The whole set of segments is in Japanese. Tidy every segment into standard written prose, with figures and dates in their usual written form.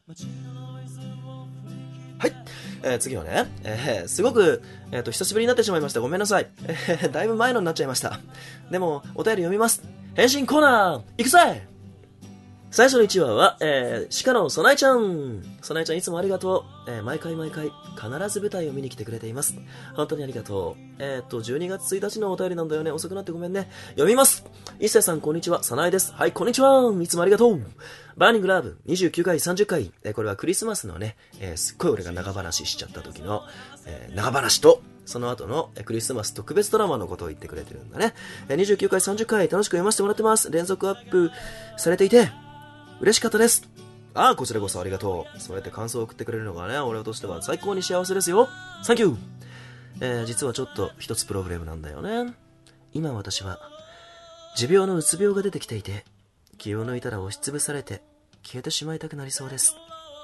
はい、次はね、すごく、久しぶりになってしまいました。ごめんなさい。だいぶ前のになっちゃいました。でも、お便り読みます。返信コーナー行くぜ。最初の1話は、鹿のそなえちゃん。そなえちゃんいつもありがとう。毎回必ず舞台を見に来てくれています。本当にありがとう。12月1日のお便りなんだよね。遅くなってごめんね。読みます。一世さんこんにちは、さなえです。はい、こんにちは。いつもありがとう。バーニングラブ29回30回。これはクリスマスのね、すっごい俺が長話しちゃった時の、長話と、その後のクリスマス特別ドラマのことを言ってくれてるんだね。29回30回楽しく読ませてもらってます。連続アップされていて、嬉しかったです。こちらこそありがとう。そうやって感想を送ってくれるのがね、俺としては最高に幸せですよ。サンキュー。実はちょっと一つプロブレムなんだよね。今私は持病のうつ病が出てきていて、気を抜いたら押しつぶされて消えてしまいたくなりそうです。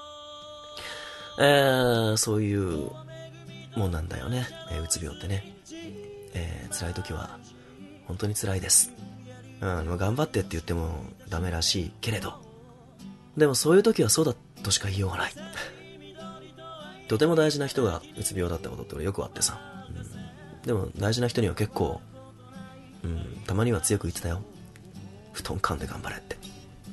そういうもんなんだよね、うつ病ってね。辛い時は本当に辛いです。頑張ってって言ってもダメらしいけれど、でもそういう時はそうだとしか言いようがない。とても大事な人がうつ病だったことって俺よくあってさ、でも大事な人には結構、たまには強く言ってたよ。布団噛んで頑張れって。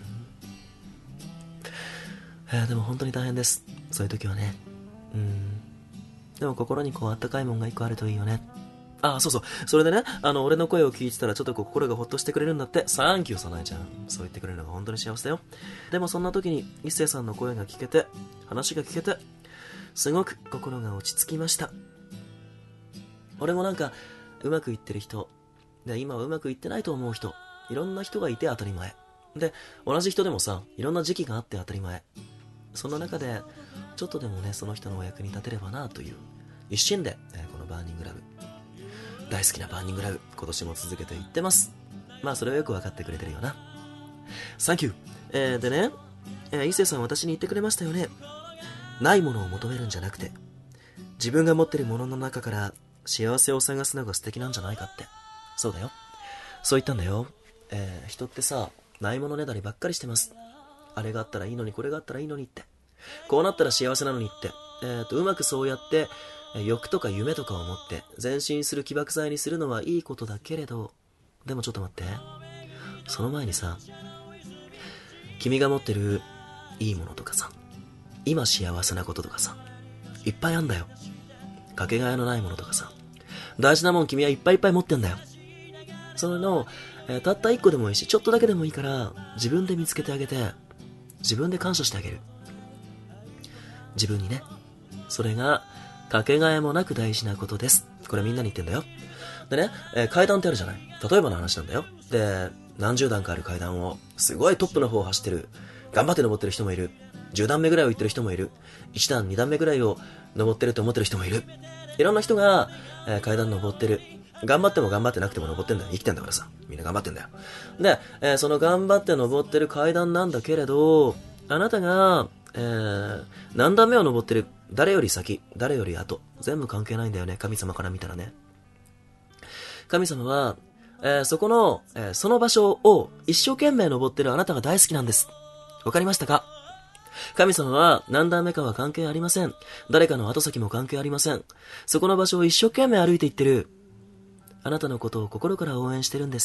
でも本当に大変です、そういう時はね。でも心にこうあったかいもんが一個あるといいよね。そうそう。それでね、俺の声を聞いてたらちょっと心がほっとしてくれるんだって。サンキュー、さなえちゃん。そう言ってくれるのが本当に幸せだよ。でもそんな時に、一星さんの声が聞けて、話が聞けて、すごく心が落ち着きました。俺もなんか、うまくいってる人、で、今はうまくいってないと思う人、いろんな人がいて当たり前。で、同じ人でもさ、いろんな時期があって当たり前。その中で、ちょっとでもね、その人のお役に立てればなという、一心で、このバーニングラブ。大好きなバーニングラブ、今年も続けていってます。それはよく分かってくれてるよな。サンキュー。でね、伊勢さん私に言ってくれましたよね。ないものを求めるんじゃなくて、自分が持ってるものの中から幸せを探すのが素敵なんじゃないかって。そうだよ。そう言ったんだよ。人ってさ、ないものねだりばっかりしてます。あれがあったらいいのに、これがあったらいいのにって。こうなったら幸せなのにって。うまくそうやって、欲とか夢とかを持って前進する起爆剤にするのはいいことだけれど、でもちょっと待って、その前にさ、君が持ってるいいものとかさ、今幸せなこととかさ、いっぱいあんだよ。かけがえのないものとかさ、大事なもん君はいっぱいいっぱい持ってんだよ。それの、たった一個でもいいし、ちょっとだけでもいいから自分で見つけてあげて、自分で感謝してあげる。自分にね。それがかけがえもなく大事なことです。これみんなに言ってんだよ。でね、階段ってあるじゃない。例えばの話なんだよ。で、何十段かある階段をすごいトップの方を走ってる、頑張って登ってる人もいる。10段目ぐらいを行ってる人もいる。1段2段目ぐらいを登ってると思ってる人もいる。いろんな人が、階段登ってる。頑張っても頑張ってなくても登ってんだよ。生きてんだからさ、みんな頑張ってんだよ。で、その頑張って登ってる階段なんだけれど、あなたが何段目を登ってる、誰より先、誰より後、全部関係ないんだよね。神様から見たらね。神様は、そこの、その場所を一生懸命登ってるあなたが大好きなんです。わかりましたか？神様は何段目かは関係ありません。誰かの後先も関係ありません。そこの場所を一生懸命歩いていってるあなたのことを心から応援してるんです。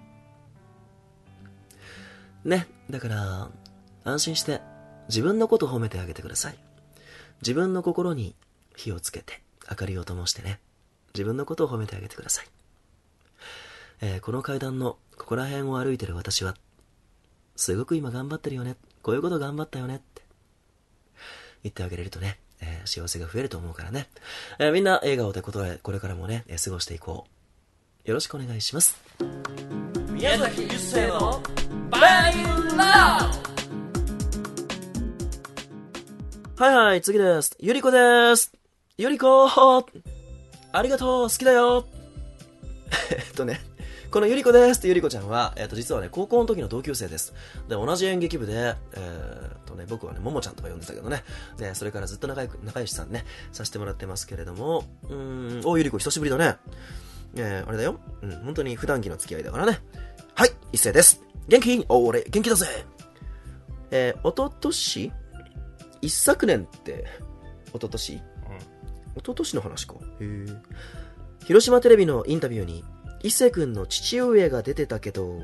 ね、だから安心して自分のことを褒めてあげてください。自分の心に火をつけて明かりを灯してね、自分のことを褒めてあげてください。この階段のここら辺を歩いてる私はすごく今頑張ってるよね、こういうこと頑張ったよねって言ってあげれるとね、幸せが増えると思うからね、みんな笑顔でこれからもね、過ごしていこう。よろしくお願いします。 宮崎一生のバーニングラブ。 はい、次です。ゆりこです。ゆりこありがとう、好きだよ。このゆりこですってゆりこちゃんは、実はね、高校の時の同級生です。で、同じ演劇部で、僕はね、ももちゃんとか呼んでたけどね。で、それからずっと仲良しさんね、させてもらってますけれども、ゆりこ久しぶりだね。あれだよ。本当に普段着の付き合いだからね。はい、一斉です。元気？俺、元気だぜ。一昨年一昨年って一昨年の話か。へえ。広島テレビのインタビューに一星くんの父上が出てたけど、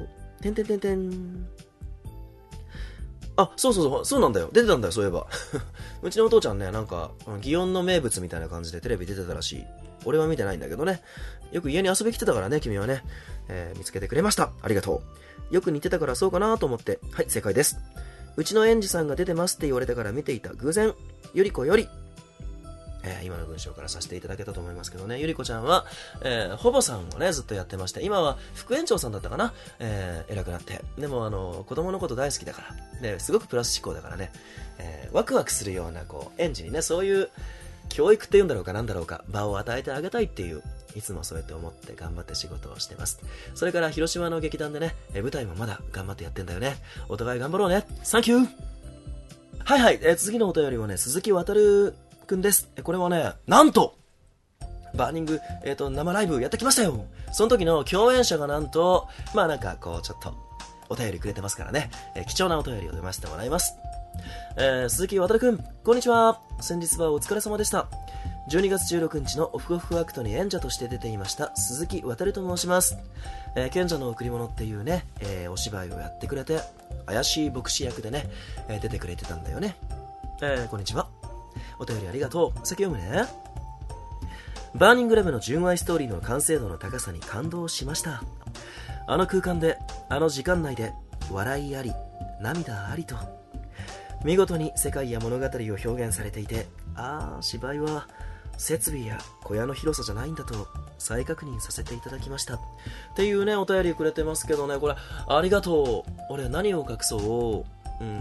そうなんだよ。出てたんだよ、そういえば。うちのお父ちゃんね、なんか、祇園の名物みたいな感じでテレビ出てたらしい。俺は見てないんだけどね。よく家に遊び来てたからね、君はね。見つけてくれました。ありがとう。よく似てたからそうかなと思って。はい、正解です。うちの園児さんが出てますって言われたから見ていた。偶然、ゆり子より。今の文章からさせていただけたと思いますけどね、ゆりこちゃんは、ほぼさんをねずっとやってまして、今は副園長さんだったかな、偉くなって、でも子供のこと大好きだからですごくプラス思考だからね、ワクワクするようなこう園児にね、そういう教育っていうんだろうかなんだろうか、場を与えてあげたいっていう、いつもそうやって思って頑張って仕事をしてます。それから広島の劇団でね、舞台もまだ頑張ってやってんだよね。お互い頑張ろうね。サンキュー。はいはい、次のお便りはね、鈴木渡くんです。これはね、なんとバーニング、生ライブやってきましたよ。その時の共演者がなんと、まあなんかこうちょっとお便りくれてますからね、貴重なお便りを読ませてもらいます。鈴木渡くん、こんにちは。先日はお疲れ様でした。12月16日のオフオフアクトに演者として出ていました鈴木渡と申します。賢者の贈り物っていうね、お芝居をやってくれて、怪しい牧師役でね、出てくれてたんだよね。こんにちは。お便りありがとう。先読むね。バーニングラブの純愛ストーリーの完成度の高さに感動しました。あの空間で、あの時間内で、笑いあり、涙ありと、見事に世界や物語を表現されていて、芝居は設備や小屋の広さじゃないんだと再確認させていただきましたっていうね、お便りくれてますけどね、これありがとう。俺何を隠そう、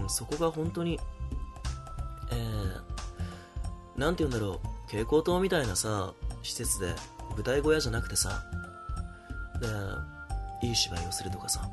そこが本当になんて言うんだろう、蛍光灯みたいなさ施設で舞台小屋じゃなくてさ、でいい芝居をするとかさ、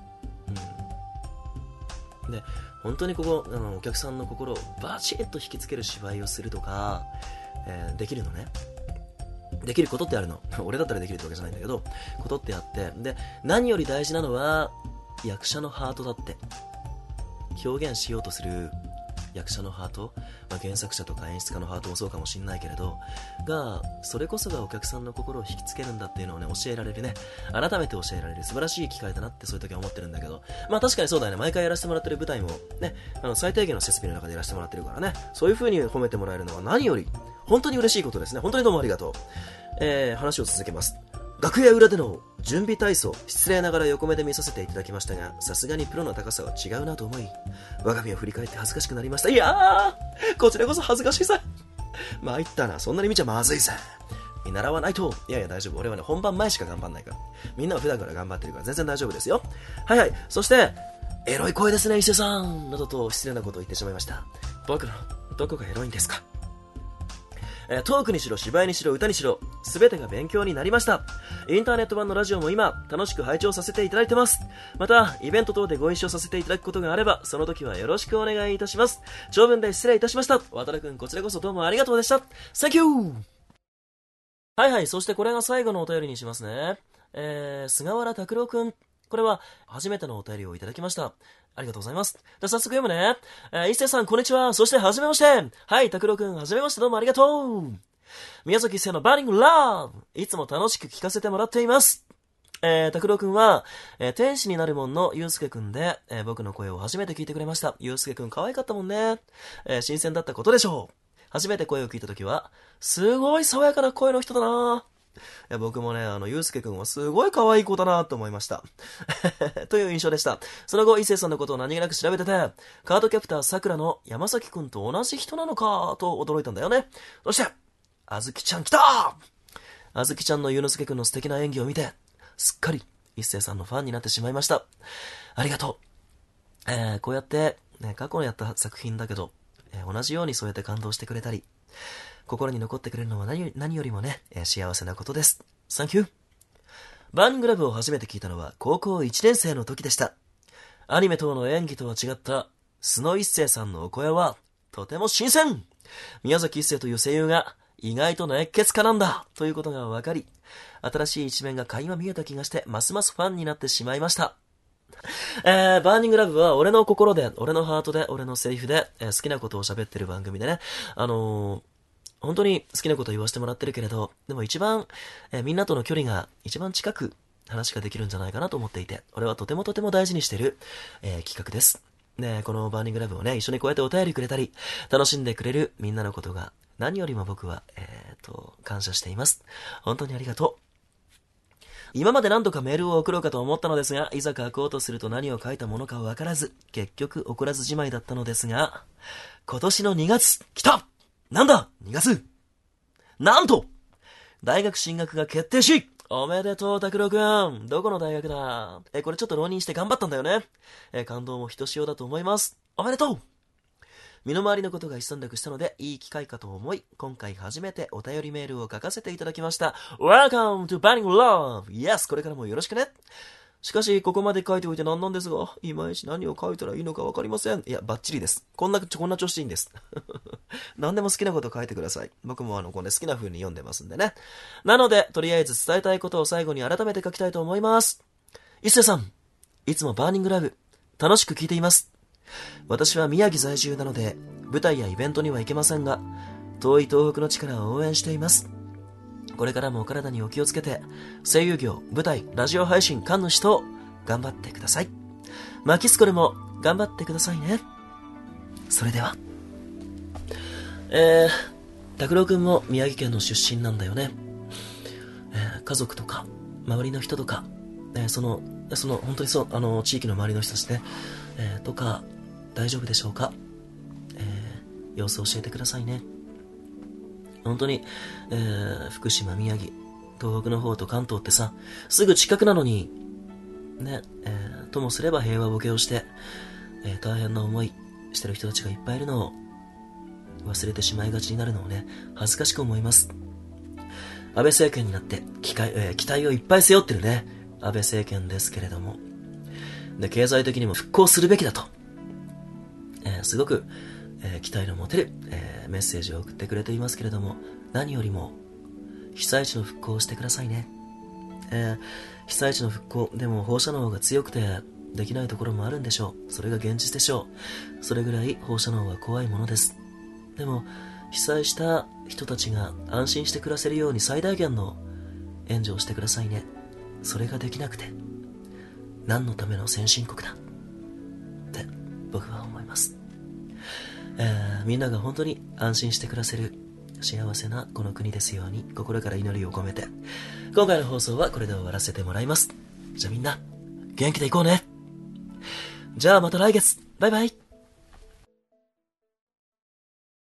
で本当にここお客さんの心をバチッと引きつける芝居をするとか、できるのね。できることってあるの。俺だったらできるってわけじゃないんだけど、ことってあって、で何より大事なのは役者のハートだって。表現しようとする役者のハート、原作者とか演出家のハートもそうかもしんないけれどが、それこそがお客さんの心を引きつけるんだっていうのをね、教えられるね、改めて教えられる素晴らしい機会だなってそういう時は思ってるんだけど、確かにそうだよね。毎回やらせてもらってる舞台もね、最低限の設備の中でやらせてもらってるからね、そういう風に褒めてもらえるのは何より本当に嬉しいことですね。本当にどうもありがとう。話を続けます。楽屋裏での準備体操、失礼ながら横目で見させていただきましたが、さすがにプロの高さは違うなと思い、我が身を振り返って恥ずかしくなりました。いやー、こちらこそ恥ずかしいさ。参ったな、そんなに見ちゃまずいさ。見習わないと。いやいや大丈夫、俺はね本番前しか頑張んないから。みんなは普段から頑張ってるから全然大丈夫ですよ。はいはい。そしてエロい声ですね伊勢さんなどと失礼なことを言ってしまいました。僕のどこがエロいんですか。トークにしろ芝居にしろ歌にしろ全てが勉強になりました。インターネット版のラジオも今楽しく拝聴させていただいてます。またイベント等でご一緒させていただくことがあればその時はよろしくお願いいたします。長文で失礼いたしました。渡るくん、こちらこそどうもありがとうでした。サンキュー。はいはい。そしてこれが最後のお便りにしますね。菅原拓郎くん、これは初めてのお便りをいただきました。ありがとうございます。では早速読むね。一星さんこんにちは。そしてはじめまして。はい、拓郎くんはじめまして、どうもありがとう。宮崎一星のバーニングラブ、いつも楽しく聞かせてもらっています。拓郎くんは、天使になるもんのゆうすけくんで、僕の声を初めて聞いてくれました。ゆうすけくん可愛かったもんね。新鮮だったことでしょう。初めて声を聞いたときはすごい爽やかな声の人だな。僕もね、ゆうすけくんはすごい可愛い子だなと思いました。という印象でした。その後、伊勢さんのことを何気なく調べてて、カードキャプターさくらの山崎くんと同じ人なのかと驚いたんだよね。そして、あずきちゃん来た。あずきちゃんのゆうのすけくんの素敵な演技を見て、すっかり伊勢さんのファンになってしまいました。ありがとう。こうやって、過去にやった作品だけど、同じようにそうやって感動してくれたり、心に残ってくれるのは何よりもね、幸せなことです。サンキュー。バーニングラブを初めて聞いたのは高校1年生の時でした。アニメ等の演技とは違った須野一星さんのお声はとても新鮮。宮崎一星という声優が意外と熱血家なんだということが分かり、新しい一面が垣間見えた気がしてますますファンになってしまいました。 バーニングラブは俺の心で、俺のハートで、俺のセリフで、好きなことを喋ってる番組でね、本当に好きなことを言わせてもらってるけれど、でも一番、みんなとの距離が一番近く話ができるんじゃないかなと思っていて、俺はとてもとても大事にしてる、企画です。ね、このバーニングラブをね、一緒にこうやってお便りくれたり、楽しんでくれるみんなのことが、何よりも僕は、感謝しています。本当にありがとう。今まで何度かメールを送ろうかと思ったのですが、いざ書こうとすると何を書いたものかわからず、結局送らずじまいだったのですが、今年の2月、来た！なんだ !2 月なんと大学進学が決定し、おめでとう、拓郎くん。どこの大学だ？これちょっと浪人して頑張ったんだよね。感動もひとしおだと思います。おめでとう！身の回りのことが一段落したので、いい機会かと思い、今回初めてお便りメールを書かせていただきました。Welcome to Burning Love! Yes! これからもよろしくね。しかし、ここまで書いておいてなんなんですが、いまいち何を書いたらいいのかわかりません。いや、バッチリです。こんな調子いいんです。何でも好きなこと書いてください。僕もこれ好きな風に読んでますんでね。なので、とりあえず伝えたいことを最後に改めて書きたいと思います。一世さん、いつもバーニングラブ、楽しく聞いています。私は宮城在住なので、舞台やイベントには行けませんが、遠い東北の力を応援しています。これからもお体にお気をつけて、声優業、舞台、ラジオ配信、神主と頑張ってください。マキスコルも頑張ってくださいね。それでは。拓郎くんも宮城県の出身なんだよね。家族とか、周りの人とか、本当にそう、地域の周りの人たちね、とか、大丈夫でしょうか？様子を教えてくださいね。本当に、福島、宮城、東北の方と関東ってさ、すぐ近くなのに、ね、ともすれば平和ボケをして、大変な思いしてる人たちがいっぱいいるのを忘れてしまいがちになるのをね、恥ずかしく思います。安倍政権になって期待をいっぱい背負ってるね、安倍政権ですけれども、で経済的にも復興するべきだと、すごく、期待の持てる、メッセージを送ってくれていますけれども、何よりも被災地の復興をしてくださいね。被災地の復興でも放射能が強くてできないところもあるんでしょう。それが現実でしょう。それぐらい放射能は怖いものです。でも被災した人たちが安心して暮らせるように最大限の援助をしてくださいね。それができなくて何のための先進国だって僕は思います。みんなが本当に安心して暮らせる幸せなこの国ですように心から祈りを込めて、今回の放送はこれで終わらせてもらいます。じゃあみんな元気でいこうね。じゃあまた来月。バイバイ。